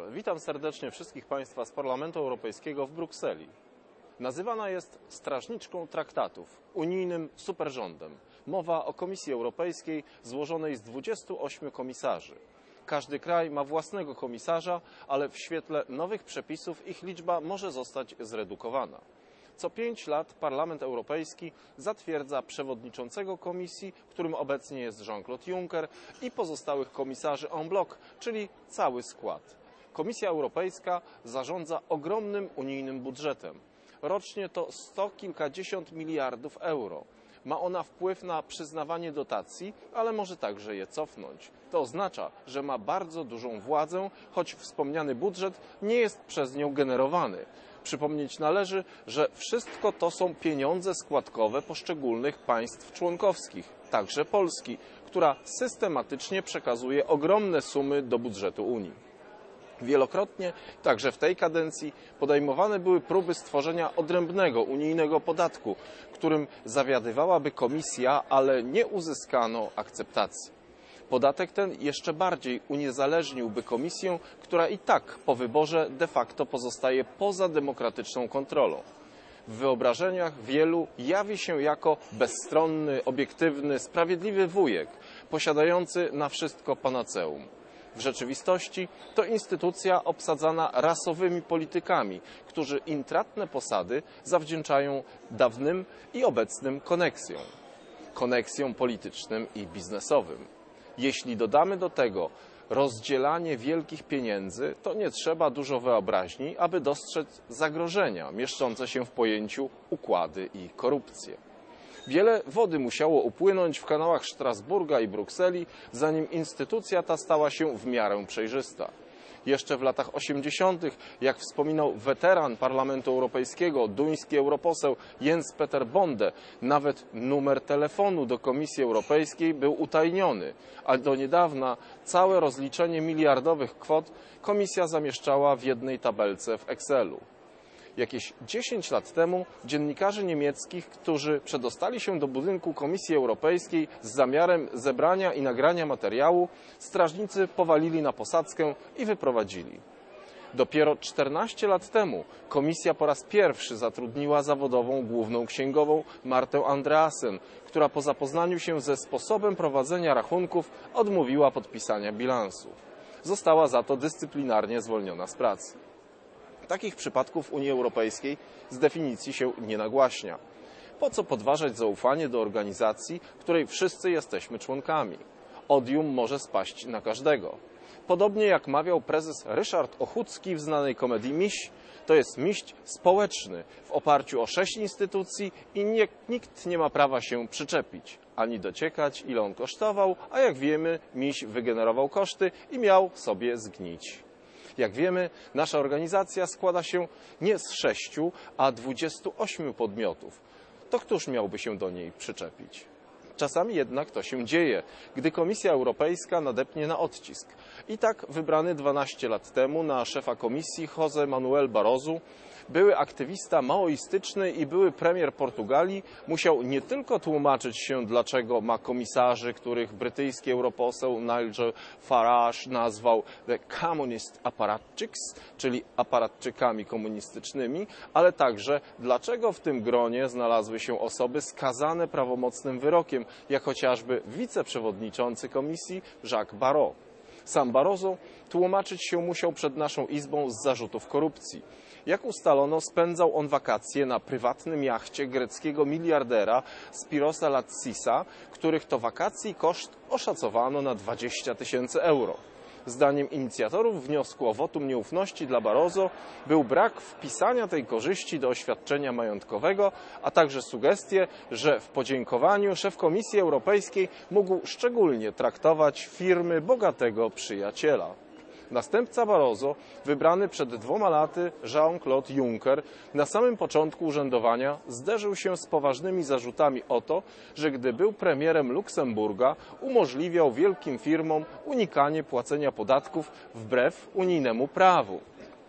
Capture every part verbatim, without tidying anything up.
Witam serdecznie wszystkich Państwa z Parlamentu Europejskiego w Brukseli. Nazywana jest strażniczką traktatów, unijnym superrządem. Mowa o Komisji Europejskiej złożonej z dwudziestu ośmiu komisarzy. Każdy kraj ma własnego komisarza, ale w świetle nowych przepisów ich liczba może zostać zredukowana. Co pięć lat Parlament Europejski zatwierdza przewodniczącego Komisji, którym obecnie jest Jean-Claude Juncker, i pozostałych komisarzy en bloc, czyli cały skład. Komisja Europejska zarządza ogromnym unijnym budżetem. Rocznie to sto kilkadziesiąt miliardów euro. Ma ona wpływ na przyznawanie dotacji, ale może także je cofnąć. To oznacza, że ma bardzo dużą władzę, choć wspomniany budżet nie jest przez nią generowany. Przypomnieć należy, że wszystko to są pieniądze składkowe poszczególnych państw członkowskich, także Polski, która systematycznie przekazuje ogromne sumy do budżetu Unii. Wielokrotnie, także w tej kadencji, podejmowane były próby stworzenia odrębnego unijnego podatku, którym zawiadywałaby Komisja, ale nie uzyskano akceptacji. Podatek ten jeszcze bardziej uniezależniłby Komisję, która i tak po wyborze de facto pozostaje poza demokratyczną kontrolą. W wyobrażeniach wielu jawi się jako bezstronny, obiektywny, sprawiedliwy wujek, posiadający na wszystko panaceum. W rzeczywistości to instytucja obsadzana rasowymi politykami, którzy intratne posady zawdzięczają dawnym i obecnym koneksjom. Koneksjom politycznym i biznesowym. Jeśli dodamy do tego rozdzielanie wielkich pieniędzy, to nie trzeba dużo wyobraźni, aby dostrzec zagrożenia mieszczące się w pojęciu układy i korupcje. Wiele wody musiało upłynąć w kanałach Strasburga i Brukseli, zanim instytucja ta stała się w miarę przejrzysta. Jeszcze w latach osiemdziesiątych, jak wspominał weteran Parlamentu Europejskiego, duński europoseł Jens Peter Bonde, nawet numer telefonu do Komisji Europejskiej był utajniony, a do niedawna całe rozliczenie miliardowych kwot Komisja zamieszczała w jednej tabelce w Excelu. Jakieś dziesięć lat temu dziennikarzy niemieckich, którzy przedostali się do budynku Komisji Europejskiej z zamiarem zebrania i nagrania materiału, strażnicy powalili na posadzkę i wyprowadzili. Dopiero czternaście lat temu Komisja po raz pierwszy zatrudniła zawodową główną księgową Martę Andreasen, która po zapoznaniu się ze sposobem prowadzenia rachunków odmówiła podpisania bilansu. Została za to dyscyplinarnie zwolniona z pracy. Takich przypadków w Unii Europejskiej z definicji się nie nagłaśnia. Po co podważać zaufanie do organizacji, której wszyscy jesteśmy członkami? Odium może spaść na każdego. Podobnie jak mawiał prezes Ryszard Ochódzki w znanej komedii Miś, to jest miś społeczny w oparciu o sześć instytucji i nie, nikt nie ma prawa się przyczepić, ani dociekać, ile on kosztował, a jak wiemy, miś wygenerował koszty i miał sobie zgnić. Jak wiemy, nasza organizacja składa się nie z sześciu, a dwudziestu ośmiu podmiotów. To któż miałby się do niej przyczepić? Czasami jednak to się dzieje, gdy Komisja Europejska nadepnie na odcisk. I tak wybrany dwanaście lat temu na szefa Komisji José Manuel Barroso, były aktywista maoistyczny i były premier Portugalii, musiał nie tylko tłumaczyć się, dlaczego ma komisarzy, których brytyjski europoseł Nigel Farage nazwał the communist apparatchiks, czyli aparatczykami komunistycznymi, ale także dlaczego w tym gronie znalazły się osoby skazane prawomocnym wyrokiem, jak chociażby wiceprzewodniczący Komisji Jacques Barrot. Sam Barroso tłumaczyć się musiał przed naszą Izbą z zarzutów korupcji. Jak ustalono, spędzał on wakacje na prywatnym jachcie greckiego miliardera Spirosa Latsisa, których to wakacji koszt oszacowano na dwadzieścia tysięcy euro. Zdaniem inicjatorów wniosku o wotum nieufności dla Barroso był brak wpisania tej korzyści do oświadczenia majątkowego, a także sugestie, że w podziękowaniu szef Komisji Europejskiej mógł szczególnie traktować firmy bogatego przyjaciela. Następca Barroso, wybrany przed dwoma laty Jean-Claude Juncker, na samym początku urzędowania zderzył się z poważnymi zarzutami o to, że gdy był premierem Luksemburga, umożliwiał wielkim firmom unikanie płacenia podatków wbrew unijnemu prawu.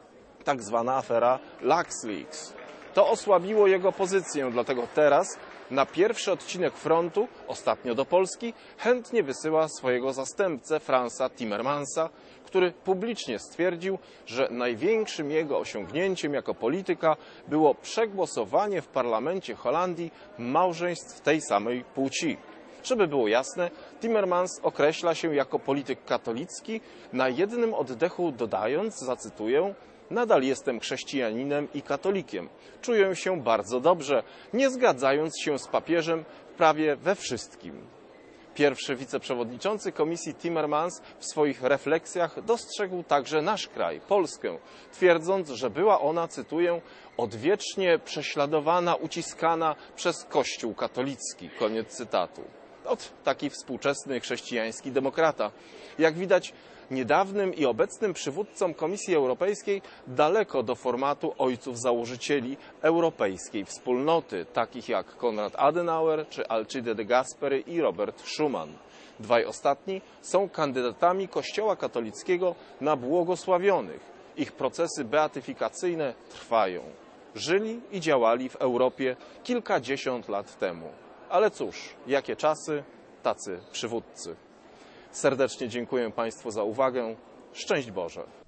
Tak zwana afera LuxLeaks. To osłabiło jego pozycję, dlatego teraz na pierwszy odcinek frontu, ostatnio do Polski, chętnie wysyła swojego zastępcę Fransa Timmermansa, który publicznie stwierdził, że największym jego osiągnięciem jako polityka było przegłosowanie w parlamencie Holandii małżeństw tej samej płci. Żeby było jasne, Timmermans określa się jako polityk katolicki, na jednym oddechu dodając, zacytuję: nadal jestem chrześcijaninem i katolikiem. Czuję się bardzo dobrze, nie zgadzając się z papieżem prawie we wszystkim. Pierwszy wiceprzewodniczący Komisji Timmermans w swoich refleksjach dostrzegł także nasz kraj, Polskę, twierdząc, że była ona, cytuję, odwiecznie prześladowana, uciskana przez Kościół katolicki. Koniec cytatu. Ot taki współczesny chrześcijański demokrata. Jak widać, niedawnym i obecnym przywódcom Komisji Europejskiej daleko do formatu ojców założycieli europejskiej wspólnoty, takich jak Konrad Adenauer czy Alcide de Gasperi i Robert Schuman. Dwaj ostatni są kandydatami Kościoła katolickiego na błogosławionych. Ich procesy beatyfikacyjne trwają. Żyli i działali w Europie kilkadziesiąt lat temu. Ale cóż, jakie czasy, tacy przywódcy. Serdecznie dziękuję Państwu za uwagę. Szczęść Boże!